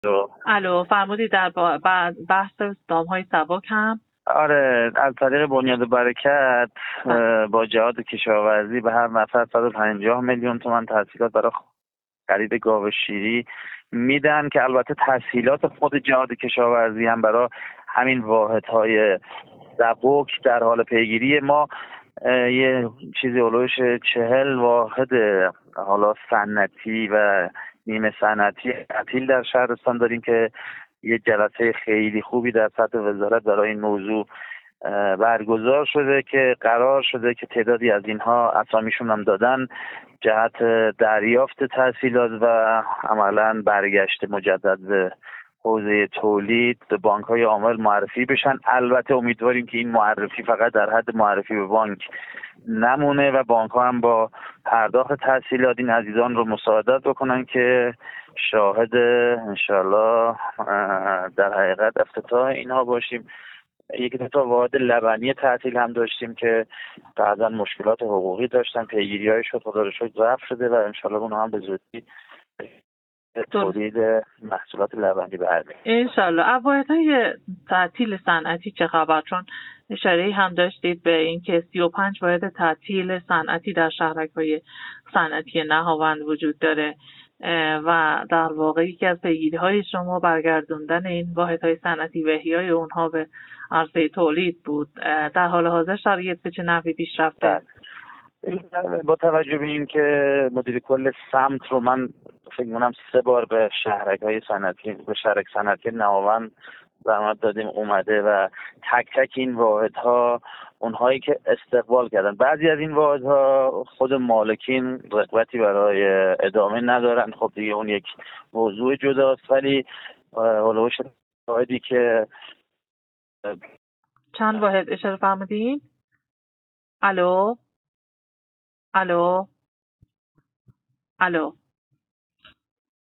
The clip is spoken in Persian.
الو فرمودید در بحث دام‌های سبک هم. آره، از طریق بنیاد برکت با جهاد کشاورزی به هر نفر 150 میلیون تومان تسهیلات برای خرید گاو شیری میدن که البته تسهیلات خود جهاد کشاورزی هم برای همین واحدهای سبک در حال پیگیری. ما یه چیزی اولوش 40 واحد حالا صنعتی و نیمه صنعتی تعطیل در شهرستان داریم که یه جلسه خیلی خوبی در سطح وزارت برای این موضوع برگزار شده که قرار شده که تعدادی از اینها اسامیشون هم دادن جهت دریافت تسهیلات و عملا برگشت مجدد به حوزه تولید به بانک‌های عامل معرفی بشن. البته امیدواریم که این معرفی فقط در حد معرفی به بانک نمونه و بانک‌ها هم با پرداخت تسهیلات این عزیزان رو مساعدت بکنن که شاهد انشالله در حقیقت افتتاح اینها باشیم. یکی دو تا واحد لبنی تعطیل هم داشتیم که بعضا مشکلات حقوقی داشتن، پیگیری‌هایشون خدا رو شکر رفع شده و انشالله اونها هم به زودی تولید محصولات لبنی برمی‌گردن انشالله. واحدهای تعطیل صنعتی چه خبر؟ چون اشاره هم داشتید به اینکه 35 واحد تعطیل صنعتی در شهرک‌های صنعتی نهاوند وجود داره و در واقع یکی از پیگیری‌های شما برگردوندن این واحدهای صنعتی و احیای اونها به عرصه تولید بود. در حال حاضر شرایط به چه نحوی پیش رفته؟ با توجه به این که مدیر کل سمت رو من فکر می‌کنم 3 بار به شهرک‌های صنعتی به شهرک صنعتی نهاوند زحمت دادیم اومده و تک تک این واحدها اونهایی که استقبال کردن، بعضی از این واحدها خود مالکین رغبتی برای ادامه ندارن، خب دیگه اون یک موضوع جداست. ولی هولوش واحدی که چند واحد اشاره فرمودین؟ الو